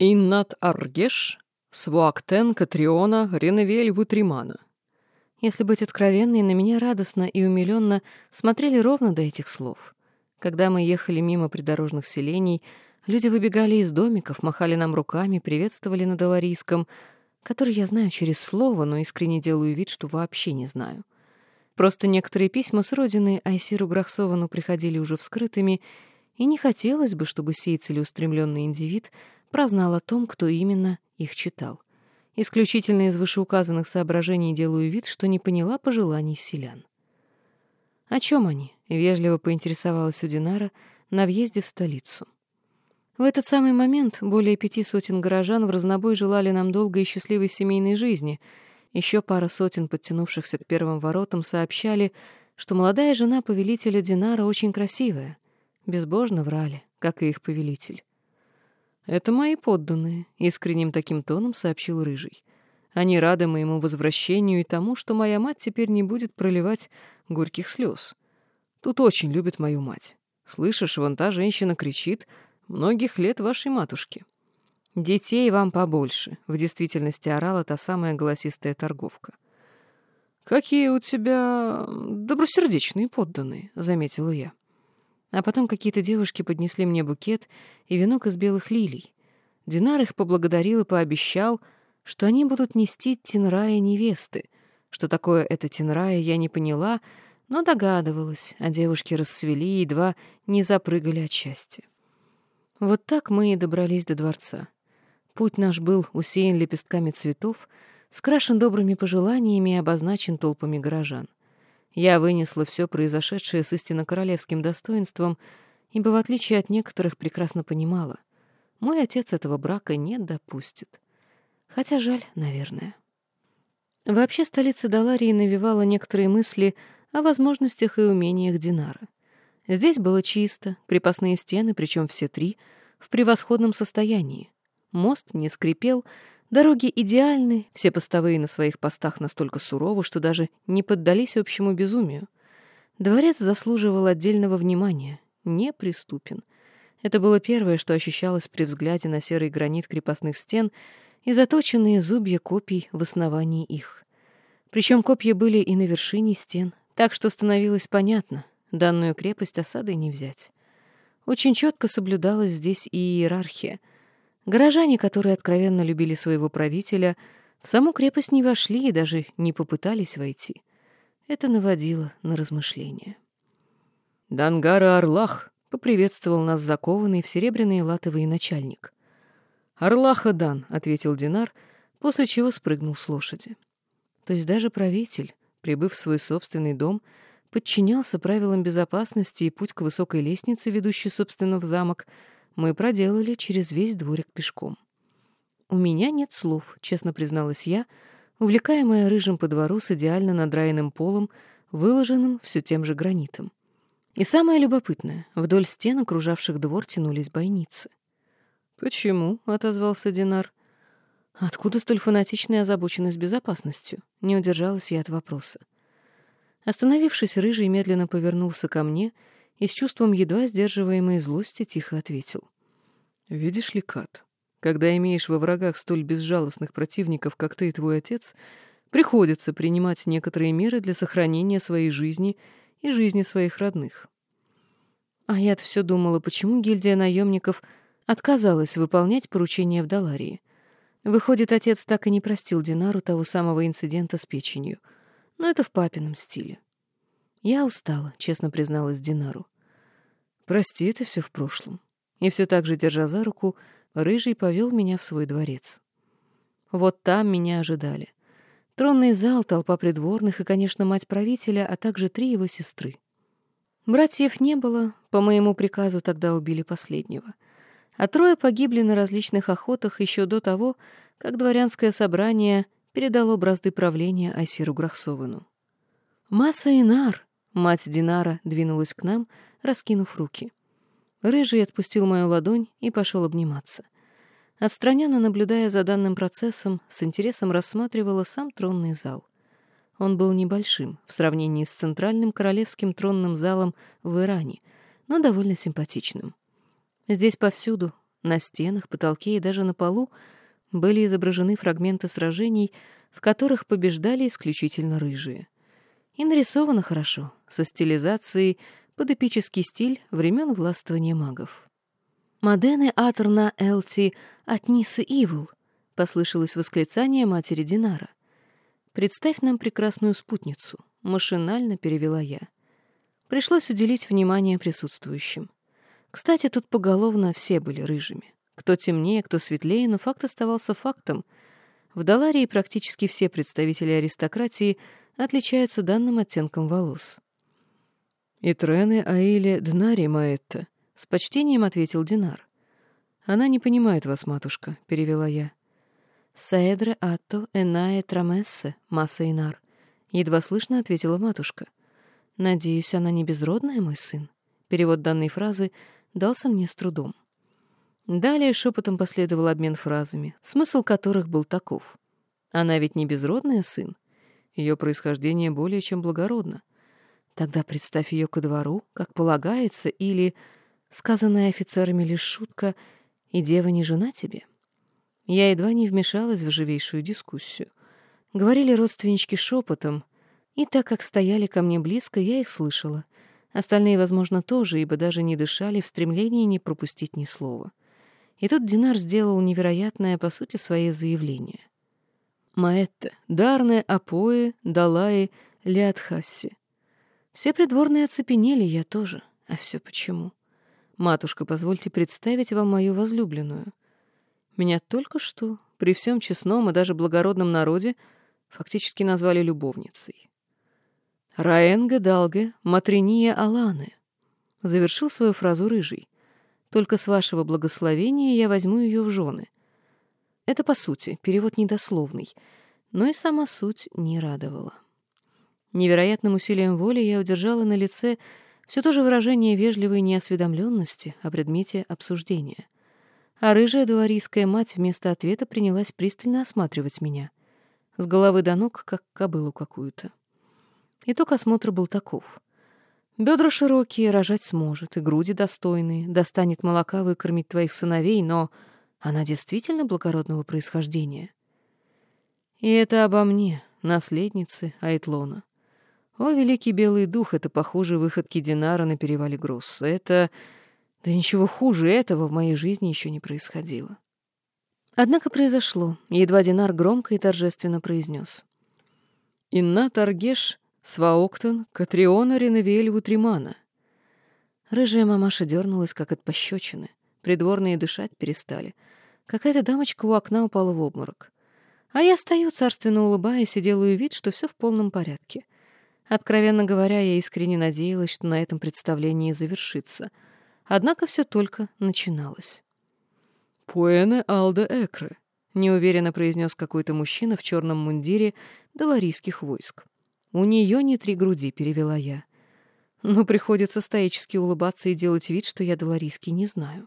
Иннат Аргеш, Свуактен Катриона Реневель Вутримана. Если быть откровенной, на меня радостно и умилённо смотрели ровно до этих слов. Когда мы ехали мимо придорожных селений, люди выбегали из домиков, махали нам руками, приветствовали на даларийском, который я знаю через слово, но искренне делаю вид, что вообще не знаю. Просто некоторые письма с родины Айсиру Грахсовану приходили уже вскрытыми, и не хотелось бы, чтобы сей целеустремленный индивид прознал о том, кто именно их читал. Исключительно из вышеуказанных соображений делаю вид, что не поняла пожеланий селян. «О чем они?» — вежливо поинтересовалась у Динара на въезде в столицу. В этот самый момент более 5 сотен горожан вразнобой желали нам долгой и счастливой семейной жизни. Еще пара сотен, подтянувшихся к первым воротам, сообщали, что молодая жена повелителя Динара очень красивая. Безбожно врали, как и их повелитель. «Это мои подданные», — искренним таким тоном сообщил Рыжий. «Они рады моему возвращению и тому, что моя мать теперь не будет проливать горьких слез. Тут очень любят мою мать. Слышишь, вон та женщина кричит: многих лет вашей матушке». «Детей вам побольше», — в действительности орала та самая голосистая торговка. «Какие у тебя добросердечные подданные», — заметила я. А потом какие-то девушки поднесли мне букет и венок из белых лилий. Динар их поблагодарил и пообещал, что они будут нести Тинрая невесты. Что такое это Тинрая, я не поняла, но догадывалась, а девушки расцвели и едва не запрыгали от счастья. Вот так мы и добрались до дворца. Путь наш был усеян лепестками цветов, скрашен добрыми пожеланиями и обозначен толпами горожан. Я вынесла все произошедшее с истинно королевским достоинством, ибо, в отличие от некоторых, прекрасно понимала, мой отец этого брака не допустит. Хотя жаль, наверное. Вообще столица Даларии навевала некоторые мысли о возможностях и умениях Динара. Здесь было чисто, крепостные стены, причем все 3, в превосходном состоянии. Мост не скрипел, дороги идеальны, все постовые на своих постах настолько суровы, что даже не поддались общему безумию. Дворец заслуживал отдельного внимания, неприступен. Это было первое, что ощущалось при взгляде на серый гранит крепостных стен и заточенные зубья копий в основании их. Причем копья были и на вершине стен, так что становилось понятно, данную крепость осадой не взять. Очень четко соблюдалась здесь и иерархия. Горожане, которые откровенно любили своего правителя, в саму крепость не вошли и даже не попытались войти. Это наводило на размышления. «Дангара Арлах!» — поприветствовал нас закованный в серебряные латовые начальник. «Арлаха Дан!» — ответил Динар, после чего спрыгнул с лошади. То есть даже правитель, прибыв в свой собственный дом, подчинялся правилам безопасности, и путь к высокой лестнице, ведущей, собственно, в замок, мы проделали через весь дворик пешком. «У меня нет слов», — честно призналась я, увлекаемая рыжим по двору с идеально надраенным полом, выложенным все тем же гранитом. И самое любопытное, вдоль стен, окружавших двор, тянулись бойницы. «Почему?» — отозвался Динар. «Откуда столь фанатичная озабоченность безопасностью?» — не удержалась я от вопроса. Остановившись, Рыжий медленно повернулся ко мне и с чувством едва сдерживаемой злости тихо ответил. «Видишь ли, Кат, когда имеешь во врагах столь безжалостных противников, как ты и твой отец, приходится принимать некоторые меры для сохранения своей жизни и жизни своих родных». А я-то все думала, почему гильдия наемников отказалась выполнять поручения в Даларии. Выходит, отец так и не простил Динару того самого инцидента с печенью. Но это в папином стиле. «Я устала», — честно призналась Динару. «Прости, это все в прошлом». И все так же, держа за руку, Рыжий повел меня в свой дворец. Вот там меня ожидали. Тронный зал, толпа придворных и, конечно, мать правителя, а также 3 его сестры. Братьев не было, по моему приказу тогда убили последнего. А 3 погибли на различных охотах еще до того, как дворянское собрание передало бразды правления Айсиру Грахсовану. «Маса Инар!» — мать Динара двинулась к нам, раскинув руки. Рыжий отпустил мою ладонь и пошел обниматься. Отстраненно наблюдая за данным процессом, с интересом рассматривала сам тронный зал. Он был небольшим в сравнении с центральным королевским тронным залом в Иране, но довольно симпатичным. Здесь повсюду На стенах, потолке и даже на полу были изображены фрагменты сражений, в которых побеждали исключительно рыжие. И нарисовано хорошо, со стилизацией под эпический стиль времен властвования магов. «Модене аторна элти от Нисы Ивл», — послышалось восклицание матери Динара. «Представь нам прекрасную спутницу», — машинально перевела я. Пришлось уделить внимание присутствующим. Кстати, тут поголовно все были рыжими. Кто темнее, кто светлее, но факт оставался фактом. В Даларии практически все представители аристократии отличаются данным оттенком волос. «Итрене Аиле Днари Маэтта», — с почтением ответил Динар. «Она не понимает вас, матушка», — перевела я. «Саэдре атто энае трамессе, масса Инар», — едва слышно ответила матушка. «Надеюсь, она не безродная, мой сын?» Перевод данной фразы дался мне с трудом. Далее шепотом последовал обмен фразами, смысл которых был таков. «Она ведь не безродная, сын? Ее происхождение более чем благородно. Тогда представь ее ко двору, как полагается, или, сказанная офицерами лишь шутка, и дева не жена тебе». Я едва не вмешалась в живейшую дискуссию. Говорили родственнички шепотом, и так как стояли ко мне близко, я их слышала. Остальные, возможно, тоже, ибо даже не дышали в стремлении не пропустить ни слова. И тут Динар сделал невероятное, по сути, свое заявление. «Маэтта, дарне апоэ, далаи, лиатхасси». Все придворные оцепенели, я тоже. А все почему? «Матушка, позвольте представить вам мою возлюбленную. Меня только что, при всем честном и даже благородном народе, фактически назвали любовницей. «Раэнге далге матриния аланы», — завершил свою фразу рыжий. «Только с вашего благословения я возьму ее в жены». Это, по сути, перевод недословный, но и сама суть не радовала. Невероятным усилием воли я удержала на лице все то же выражение вежливой неосведомленности о предмете обсуждения. А рыжая доларийская мать вместо ответа принялась пристально осматривать меня. С головы до ног, как кобылу какую-то. Итог осмотра был таков. Бедра широкие, рожать сможет, и груди достойные, достанет молока выкормить твоих сыновей, но она действительно благородного происхождения. И это обо мне, наследнице Айтлона. О, великий белый дух, это похуже выходки Динара на перевале Гросса. Это... Да ничего хуже этого в моей жизни еще не происходило. Однако произошло, едва Динар громко и торжественно произнес. «Инна Таргеш Сваоктон Катриона Реневиэль Вутримана». Рыжая мамаша дернулась, как от пощечины. Придворные дышать перестали. Какая-то дамочка у окна упала в обморок. А я стою, царственно улыбаясь, и делаю вид, что все в полном порядке. Откровенно говоря, я искренне надеялась, что на этом представление завершится. Однако все только начиналось. «Пуэне алде экре», — неуверенно произнес какой-то мужчина в черном мундире даларийских войск. «У нее не 3 груди», — перевела я. Но приходится стоически улыбаться и делать вид, что я даларийский не знаю.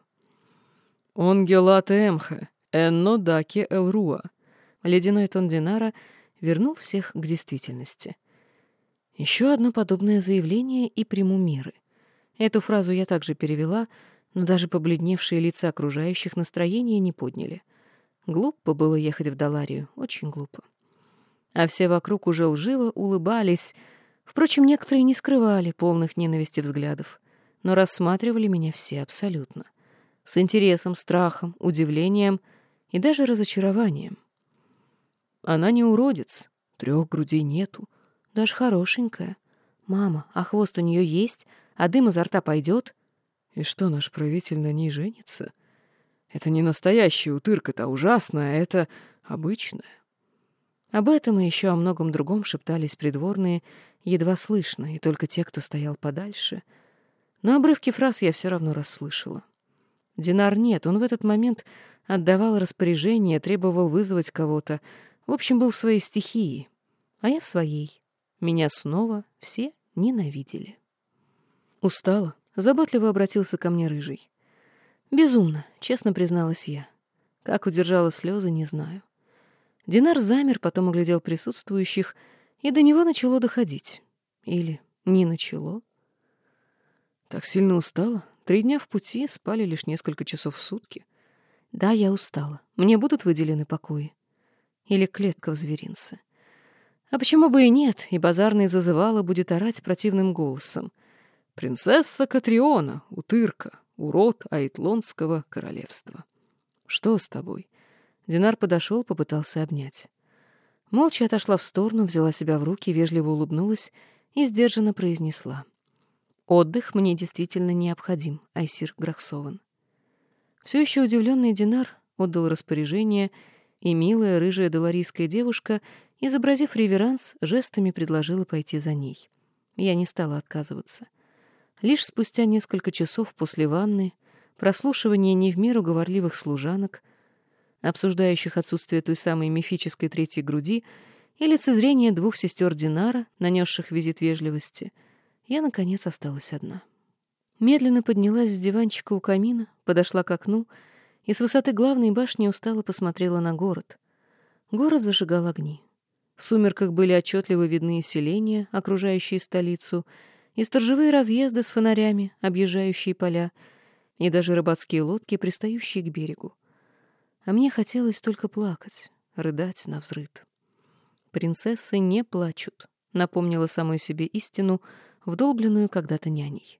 «Онгелате эмхе, энно даки элруа». Ледяной тон Динара вернул всех к действительности. Еще одно подобное заявление и приму меры. Эту фразу я также перевела, но даже побледневшие лица окружающих настроения не подняли. Глупо было ехать в Даларию, очень глупо. А все вокруг уже лживо улыбались. Впрочем, некоторые не скрывали полных ненависти взглядов, но рассматривали меня все абсолютно. С интересом, страхом, удивлением и даже разочарованием. Она не уродец, 3 грудей нету, даже хорошенькая. Мама, а хвост у нее есть, а дым изо рта пойдет? И что, наш правитель на ней женится? Это не настоящая утырка-то, ужасная, это обычная. Об этом и еще о многом другом шептались придворные, едва слышно, и только те, кто стоял подальше. Но обрывки фраз я все равно расслышала. Динар нет, он в этот момент отдавал распоряжение, требовал вызвать кого-то. В общем, был в своей стихии, а я в своей. Меня снова все ненавидели. Устала, заботливо обратился ко мне рыжий. Безумно, честно призналась я. Как удержала слезы, не знаю. Динар замер, потом оглядел присутствующих, и до него начало доходить. Или не начало. Так сильно устала. 3 дня в пути, спали лишь несколько часов в сутки. Да, я устала. Мне будут выделены покои? Или клетка в зверинце? А почему бы и нет, и базарный зазывала будет орать противным голосом. «Принцесса Катриона, утырка, урод Айтлонского королевства». «Что с тобой?» Динар подошел, попытался обнять. Молча отошла в сторону, взяла себя в руки, вежливо улыбнулась и сдержанно произнесла: «Отдых мне действительно необходим, Айсир Грахсован». Все еще удивленный Динар отдал распоряжение, и милая рыжая доларийская девушка, изобразив реверанс, жестами предложила пойти за ней. Я не стала отказываться. Лишь спустя несколько часов после ванны, прослушивания не в меру говорливых служанок, обсуждающих отсутствие той самой мифической третьей груди, и лицезрение двух сестер Динара, нанесших визит вежливости, я, наконец, осталась одна. Медленно поднялась с диванчика у камина, подошла к окну и с высоты главной башни устало посмотрела на город. Город зажигал огни. В сумерках были отчетливо видны селения, окружающие столицу, и сторожевые разъезды с фонарями, объезжающие поля, и даже рыбацкие лодки, пристающие к берегу. А мне хотелось только плакать, рыдать навзрыд. «Принцессы не плачут», — напомнила самой себе истину, вдолбленную когда-то няней.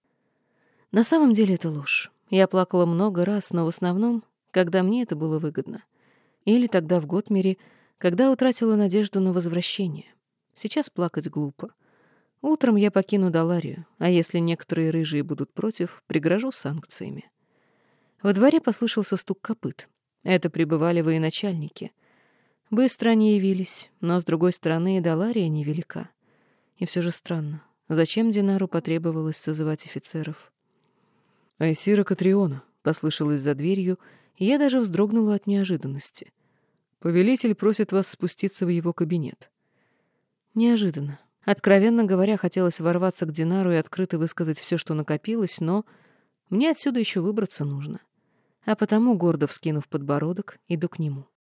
На самом деле это ложь. Я плакала много раз, но в основном, когда мне это было выгодно. Или тогда в Готмере, когда утратила надежду на возвращение. Сейчас плакать глупо. Утром я покину Даларию, а если некоторые рыжие будут против, пригрожу санкциями. Во дворе послышался стук копыт. Это прибывали военачальники. Быстро они явились, но, с другой стороны, и Далария невелика. И все же странно. Зачем Динару потребовалось созывать офицеров? «Айсира Катриона», — послышалось за дверью, и я даже вздрогнула от неожиданности. «Повелитель просит вас спуститься в его кабинет». Неожиданно. Откровенно говоря, хотелось ворваться к Динару и открыто высказать все, что накопилось, но мне отсюда еще выбраться нужно. А потому, гордо вскинув подбородок, иду к нему.